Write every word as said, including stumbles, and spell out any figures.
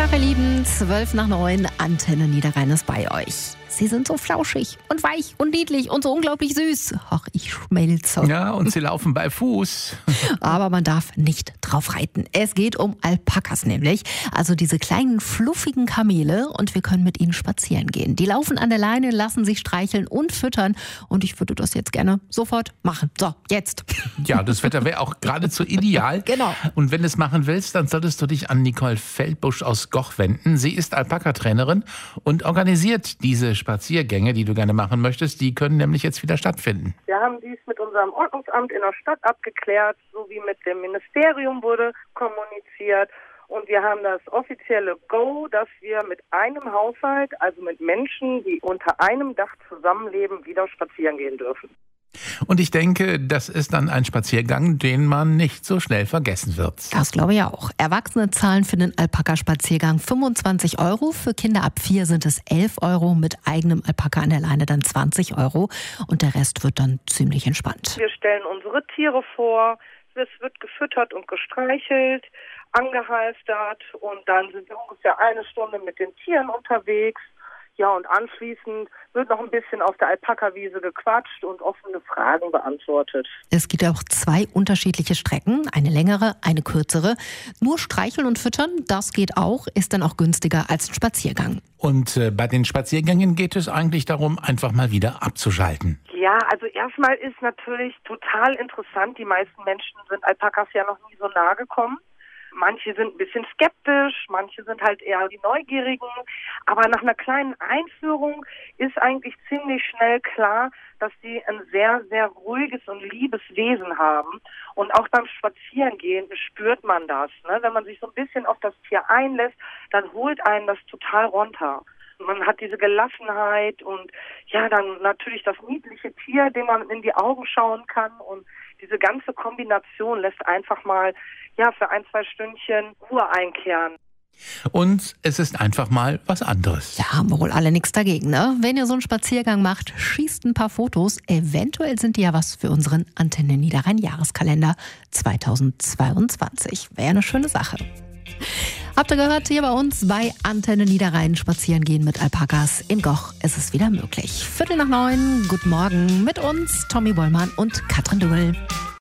Tag, ihr Lieben, zwölf nach neun, Antenne Niederrhein ist bei euch. Sie sind so flauschig und weich und niedlich und so unglaublich süß. Ach, ich schmelze. Ja, und sie laufen bei Fuß. Aber man darf nicht drauf reiten. Es geht um Alpakas nämlich, also diese kleinen fluffigen Kamele, und wir können mit ihnen spazieren gehen. Die laufen an der Leine, lassen sich streicheln und füttern, und ich würde das jetzt gerne sofort machen. So, jetzt. Ja, das Wetter wäre auch geradezu ideal. Genau. Und wenn du es machen willst, dann solltest du dich an Nicole Feldbusch aus Goch wenden. Sie ist Alpaka-Trainerin und organisiert diese Spaziergänge, die du gerne machen möchtest. Die können nämlich jetzt wieder stattfinden. Wir haben dies mit unserem Ordnungsamt in der Stadt abgeklärt, sowie mit dem Ministerium wurde kommuniziert. Und wir haben das offizielle Go, dass wir mit einem Haushalt, also mit Menschen, die unter einem Dach zusammenleben, wieder spazieren gehen dürfen. Und ich denke, das ist dann ein Spaziergang, den man nicht so schnell vergessen wird. Das glaube ich auch. Erwachsene zahlen für den Alpaka-Spaziergang fünfundzwanzig Euro. Für Kinder ab vier sind es elf Euro, mit eigenem Alpaka an der Leine dann zwanzig Euro. Und der Rest wird dann ziemlich entspannt. Wir stellen unsere Tiere vor, es wird gefüttert und gestreichelt, angehalftert, und dann sind wir ungefähr eine Stunde mit den Tieren unterwegs. Ja, und anschließend wird noch ein bisschen auf der Alpaka-Wiese gequatscht und offene Fragen beantwortet. Es gibt auch zwei unterschiedliche Strecken, eine längere, eine kürzere. Nur streicheln und füttern, das geht auch, ist dann auch günstiger als ein Spaziergang. Und äh, bei den Spaziergängen geht es eigentlich darum, einfach mal wieder abzuschalten. Ja, also erstmal ist natürlich total interessant, die meisten Menschen sind Alpakas ja noch nie so nahe gekommen. Manche sind ein bisschen skeptisch, manche sind halt eher die Neugierigen. Aber nach einer kleinen Einführung ist eigentlich ziemlich schnell klar, dass sie ein sehr, sehr ruhiges und liebes Wesen haben. Und auch beim Spazierengehen spürt man das. Ne? Wenn man sich so ein bisschen auf das Tier einlässt, dann holt einen das total runter. Man hat diese Gelassenheit und ja, dann natürlich das niedliche Tier, dem man in die Augen schauen kann, und diese ganze Kombination lässt einfach mal ja für ein, zwei Stündchen Ruhe einkehren. Und es ist einfach mal was anderes. Ja, haben wir wohl alle nichts dagegen, ne? Wenn ihr so einen Spaziergang macht, schießt ein paar Fotos. Eventuell sind die ja was für unseren Antenne Niederrhein Jahreskalender zweitausendzweiundzwanzig. Wäre eine schöne Sache. Habt ihr gehört, hier bei uns bei Antenne Niederrhein spazieren gehen mit Alpakas in Goch. Es ist wieder möglich. Viertel nach neun, guten Morgen mit uns, Tommy Bollmann und Katrin Duhl.